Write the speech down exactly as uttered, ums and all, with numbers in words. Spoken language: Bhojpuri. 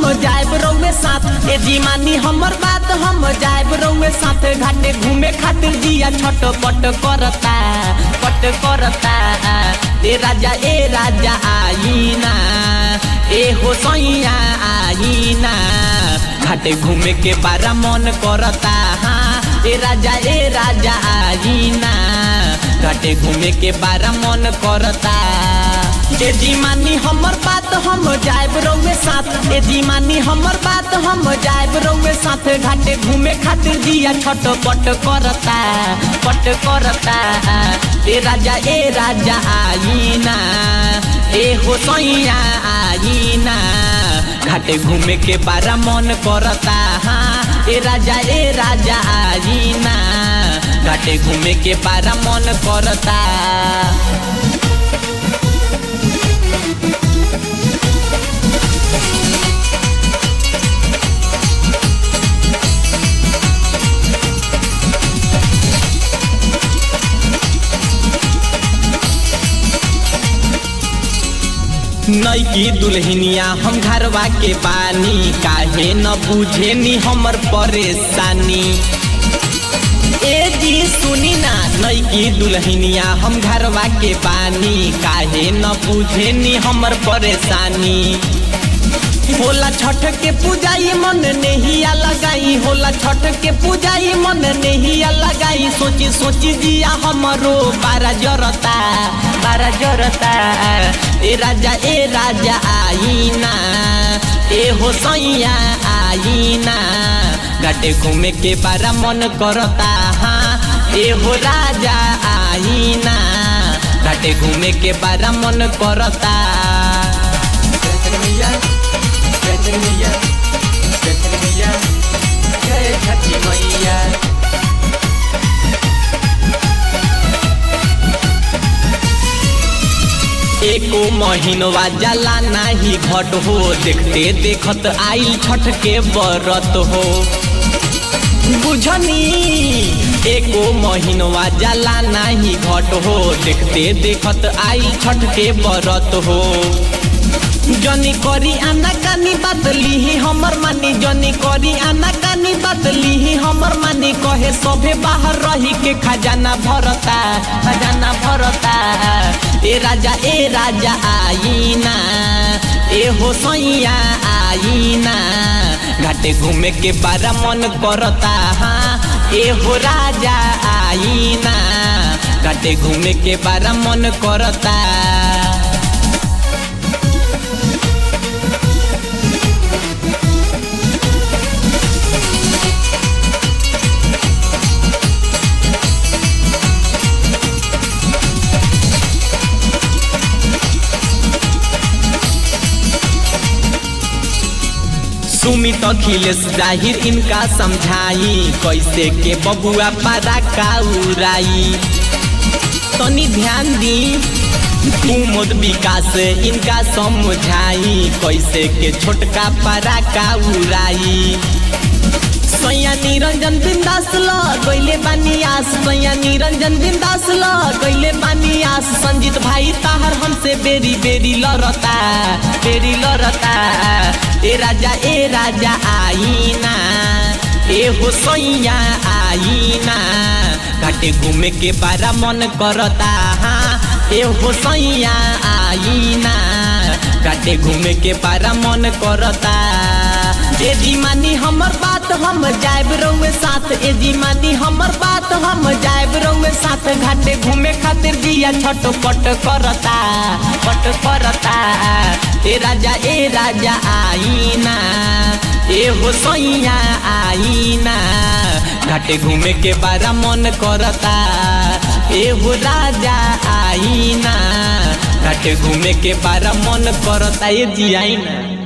हम जाएब रउए साथ। ए जी मानी हमर बात हम जाएब रउए साथ। घाटे घूमे खातिर जिया छटपट करता पट करता। ए राजा ए राजा आईना ए हो सैया आईना। घाटे घूमे के बारा मन करता। हाँ ए राजा ए राजा आईना। घाटे घूमे के बारा मन करता। ए जी मानी हमर बात हम जाएब रउए साथ। ए जी मानी हमर बात हम जाएब रउए साथ। घाटे घूमे खातिर जिया छटपट करता पट करता। ए राजा ए राजा आईना ए हो सैया आईना। घाटे घूमे के बारा मन करता। हाँ ए राजा ए राजा आईना। घाटे घूमे के बारा मन करता। नईकी दुल्हनिया हम घरवा के बानी। काहे न बुझे नी हमर परेशानी। ए जी सुनी ना नईकी दुल्हनिया हम घरवा के बानी। काहे न बुझे नी हमर परेशानी। होला छठ के पूजाई मन नेहिया लगाई। होला छठ के पूजाई मन नेहिया लगाई। सोची सोची जिया हमरो बारा जरता बारा जरता। ए राजा ए राजा आईना ए हो सैया आईना। घाटे घूमे के बारा मन करता। हाँ ए हो राजा आईना। घाटे घूमे के बारा मन करता। जय छठी मैया। एको महीनवा जाला नाही घट हो। देखते देखत आइल छठ के बरत हो। बुझनी एको महीनवा जाला नाही घट हो। देखते देखत आइल छठ के बरत हो। जनी करी आना कानी बात लीही हमर मानी। जनी करी आना कानी बात लीही हमर मानी। कहे सभे बाहर रही के खजाना भरता खजाना भरता। ए राजा ए राजा आईना ए हो सैया आईना। घाटे घूमे के बारा मन करता। हाँ ए हो राजा आईना। घाटे घूमे के बारा मन करता। सुमित अखिलेश जाहिर इनका समझाई। कैसे के बबुआ पारा का उड़ाई। तनी ध्यान दी कुमुद विकास इनका समझाई। कैसे के छोटका पारा का उड़ाई। सैया निरंजन बिंदास ल गइले बानियास। सैया निरंजन बिंदास ल गइले बानियास। संजीत भाई ताहर हमसे बेरी बेरी लड़ता बेरी लड़ता। ए राजा ए राजा आईना ए हो सैया आईना। घाटे घूमे के बारा मन करता। हाँ ए हो सैया आईना। घाटे घूमे के बारा मन करता। ए जी मानी हमर बात हम जाएब रउए साथ। ए जी मानी हमर बात हम जाएब रउए साथ। घाटे घूमे खातिर जिया छटपट करता पट करता। ए राजा ए राजा आईना ए हो सैया आईना। घाटे घूमे के बारा मन करता। ए हो राजा आईना। घाटे घूमे के बारा मन करता। ए जी आईना।